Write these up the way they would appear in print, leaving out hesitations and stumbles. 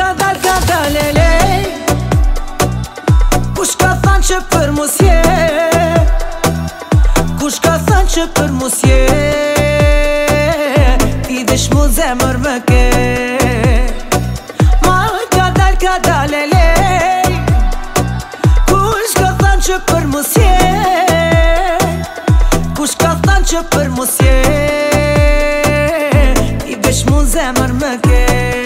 ka dale lej. Kush ka than që për mos je, kush ka than që për mos je, ti desh mu zemër më ke. Ma ka dale lej. Kush ka than që për mos je, kush ka than që për mos je, ti desh mu zemër më ke.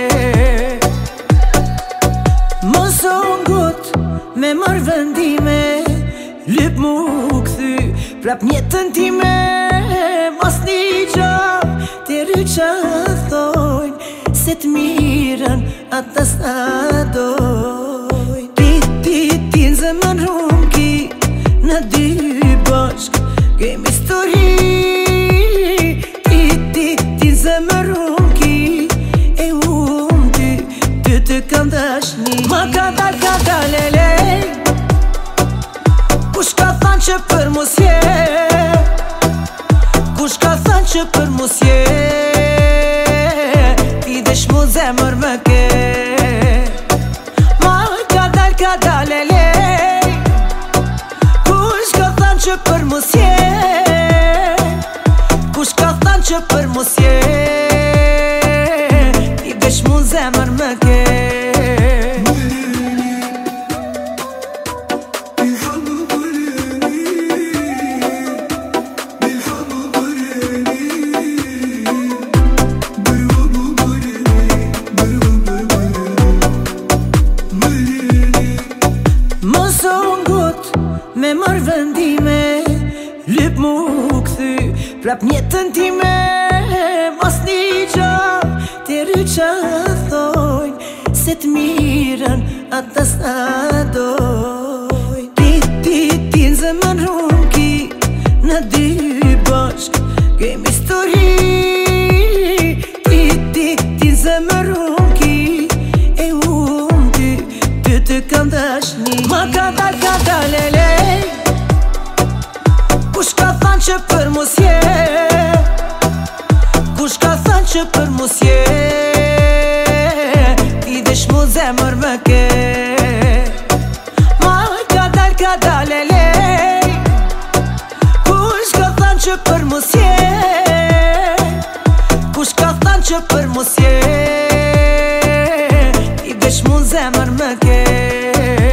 Mos o ngut me marrë vendime, lyp mu këthy prap njetën time. Mos një gjo të ryqa thojnë se t'mirën ata s'na dojnë. Ti në zemën rumki në dy bashk kemi histori. Ti në zemën rumki e ty të kam dashni. Ma ka dale lej. Kush ka than që për mos je, kush ka than që për mos je, ti desh mu zemër më ke. Ma ka dale lej. Kush ka than që për mos je, kush ka than që për mos je, ti desh mu zemër më ke. Mos o ngut me marrë vendime, lyp mu këthy prap njetën time. Mos një gjo të ryqa thojnë se t'mirën ata s'na dojnë. Ti në zemën rumki në dy bashk kemi histori. Ti në zemën rumki e ty të kam dashni. Ma ka dale lej. Kush ka than që për mos je, kush ka than që për mos je, ti desh mu zemër më ke. Ma ka dale lej. Kush ka than që për mos je, kush ka than që për mos je, ti desh mu zemër më ke.